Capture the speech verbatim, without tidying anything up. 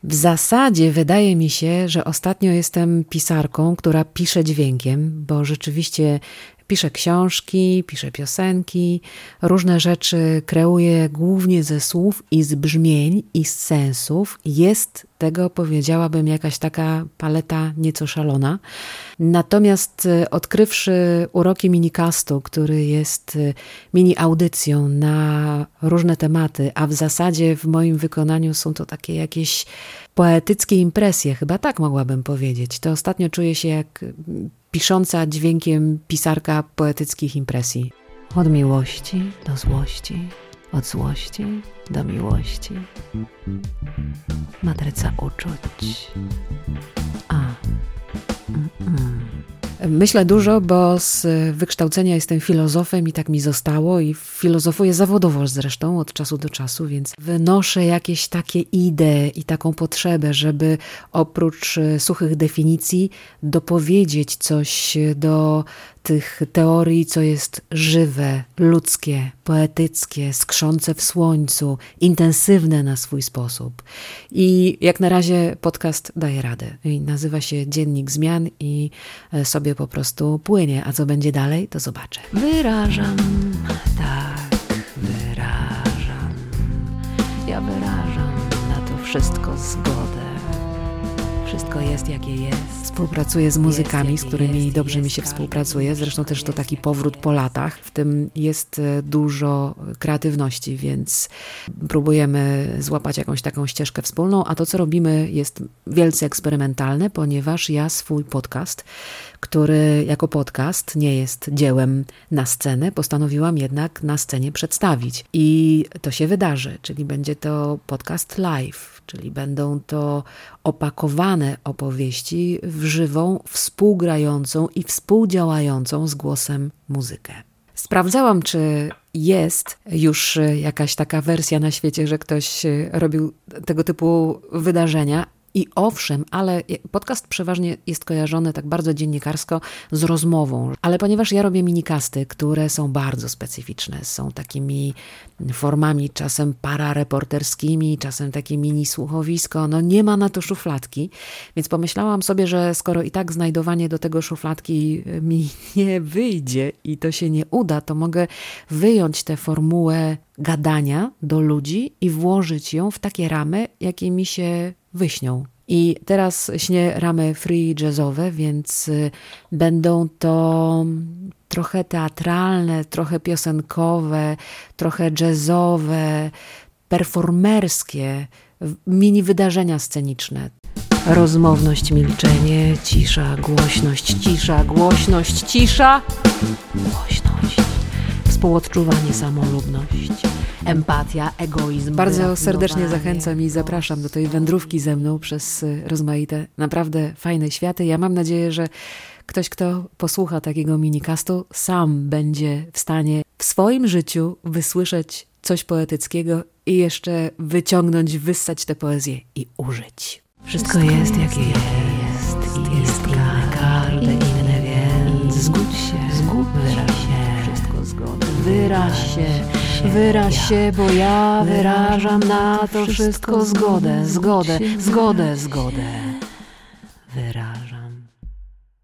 W zasadzie wydaje mi się, że ostatnio jestem pisarką, która pisze dźwiękiem, bo rzeczywiście piszę książki, piszę piosenki, różne rzeczy kreuję głównie ze słów i z brzmień i z sensów. Jest tego, powiedziałabym, jakaś taka paleta nieco szalona. Natomiast odkrywszy uroki minicastu, który jest mini audycją na różne tematy, a w zasadzie w moim wykonaniu są to takie jakieś poetyckie impresje, chyba tak mogłabym powiedzieć, to ostatnio czuję się jak pisząca dźwiękiem pisarka poetyckich impresji. Od miłości do złości, od złości do miłości. Matryca uczuć. A. Mm-mm. Myślę dużo, bo z wykształcenia jestem filozofem i tak mi zostało i filozofuję zawodowo zresztą od czasu do czasu, więc wynoszę jakieś takie idee i taką potrzebę, żeby oprócz suchych definicji dopowiedzieć coś do tych teorii, co jest żywe, ludzkie, poetyckie, skrzące w słońcu, intensywne na swój sposób. I jak na razie podcast daje radę. I nazywa się Dziennik Zmian i sobie po prostu płynie. A co będzie dalej, to zobaczę. Wyrażam, tak, wyrażam. Ja wyrażam na to wszystko zgodę. Wszystko jest, jakie jest. Współpracuję z muzykami, jest, z którymi jest, dobrze jest, mi się współpracuje. Zresztą też to taki powrót po latach. W tym jest dużo kreatywności, więc próbujemy złapać jakąś taką ścieżkę wspólną, a to, co robimy, jest wielce eksperymentalne, ponieważ ja swój podcast, który jako podcast nie jest dziełem na scenę, postanowiłam jednak na scenie przedstawić. I to się wydarzy, czyli będzie to podcast live, czyli będą to opakowane opowieści w żywą, współgrającą i współdziałającą z głosem muzykę. Sprawdzałam, czy jest już jakaś taka wersja na świecie, że ktoś robił tego typu wydarzenia. I owszem, ale podcast przeważnie jest kojarzony tak bardzo dziennikarsko z rozmową. Ale ponieważ ja robię minicasty, które są bardzo specyficzne, są takimi formami czasem parareporterskimi, czasem takie mini słuchowisko, no nie ma na to szufladki, więc pomyślałam sobie, że skoro i tak znajdowanie do tego szufladki mi nie wyjdzie i to się nie uda, to mogę wyjąć tę formułę gadania do ludzi i włożyć ją w takie ramy, jakie mi się wyśnią. I teraz śnię ramy free jazzowe, więc będą to trochę teatralne, trochę piosenkowe, trochę jazzowe, performerskie, mini wydarzenia sceniczne. Rozmowność, milczenie, cisza, głośność, cisza, głośność, cisza, głośność, współodczuwanie, samolubność, empatia, egoizm. Bardzo serdecznie zachęcam i zapraszam do tej wędrówki ze mną przez rozmaite, naprawdę fajne światy. Ja mam nadzieję, że ktoś, kto posłucha takiego minicastu, sam będzie w stanie w swoim życiu wysłyszeć coś poetyckiego i jeszcze wyciągnąć, wyssać tę poezję i użyć. Wszystko, Wszystko jest, jakie jest, jest i jest inne, każde inne, więc zgódź się, zgódź się, wszystko zgoda. Wyraź się, wyraź się, bo ja wyrażam na to wszystko zgodę, zgodę, zgodę, zgodę.